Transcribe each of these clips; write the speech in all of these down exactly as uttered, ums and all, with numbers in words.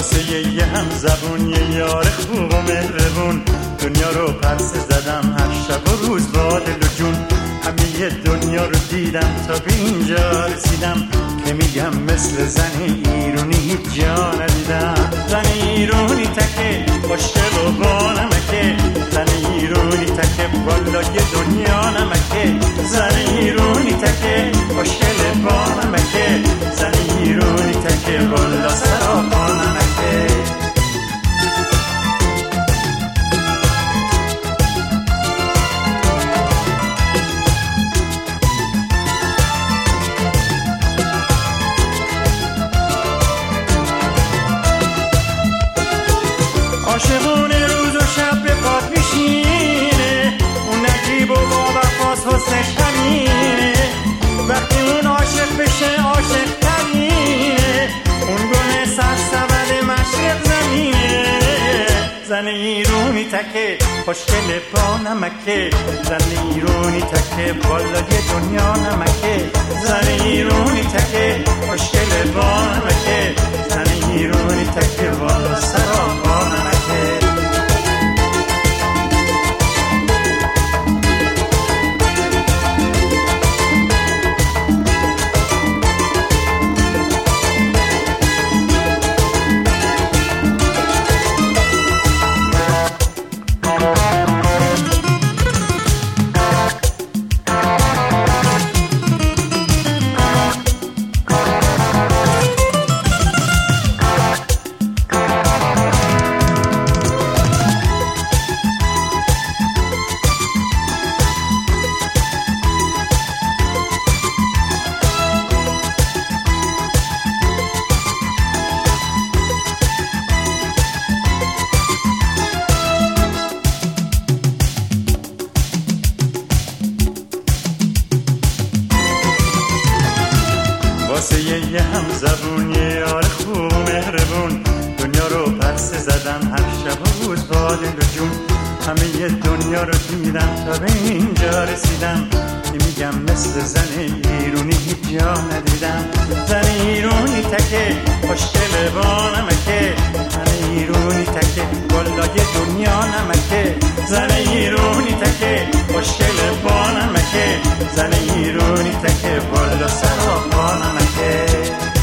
واسه یه هم زبون یه یار خوب و مهربون دنیا رو پرسه زدم هر شب و روز با دل و جون همه دنیا رو دیدم تا به اینجا رسیدم که میگم مثل زن ایرونی هیچ جا ندیدم. زن ایرونی تکه خوشگل و با نمکه، زن ایرونی تکه بالای دنیا نمکه، زن ایرونی تکه خوشگل با نمکه، زن ایرونی تکه بالا سرا با نمکه. عاشقونه روز و شب به پاد میشینه، اون نجیب و با وفاس حسنش همینه، وقتی اون عاشق بشه عاشق ترینه، اون گل سرسبد مشرق زمینه. زن ایرونی تکه خوشگل با نمکه، زن ایرونی تکه بالای دنیا نمکه، زن ایرونی تکه خوشگل با نمکه، زن ایرونی تکه بالا سرا با نمکه. واسه یه هم زبون یه یار خوب و مهربون دنیا رو پرسه زدم هر شب و روز با دل و جون همه دنیا رو دیدم تا به اینجا رسیدم که میگم مثل زن ایرونی هیچ جا ندیدم. زن ایرونی تکه خوشگل با نمکه، زن ایرونی تکه بالای دنیا نمکه، زن ایرونی تکه خوشگل با نمکه، زن ایرونی تکه بالا سرا با نمکه.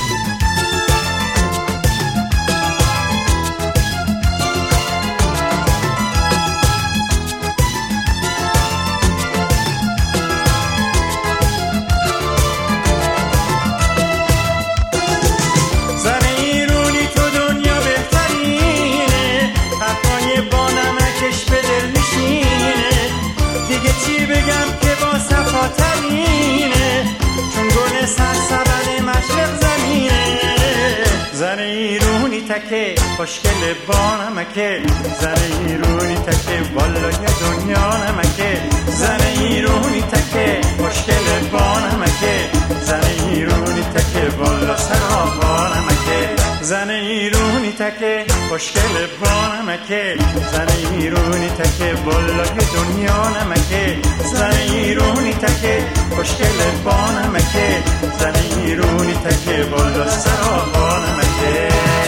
چی بگم که با صفاترینه، چون گل سرسبد مشرق زمینه. زن ایرونی تکه خوشگل با نمکه، زن ایرونی تکه بالای دنیا نمکه، زن ایرونی تکه خوشگل با نمکه، زن ایرونی تکه بالا سرا با نمکه، زن ایرونی تکه خوشگل با نمکه، زن ایرونی تکه بالای دنیا نمکه، زن ایرونی تکه خوشگل با نمکه، زن ایرونی تکه بالا سرا با نمکه.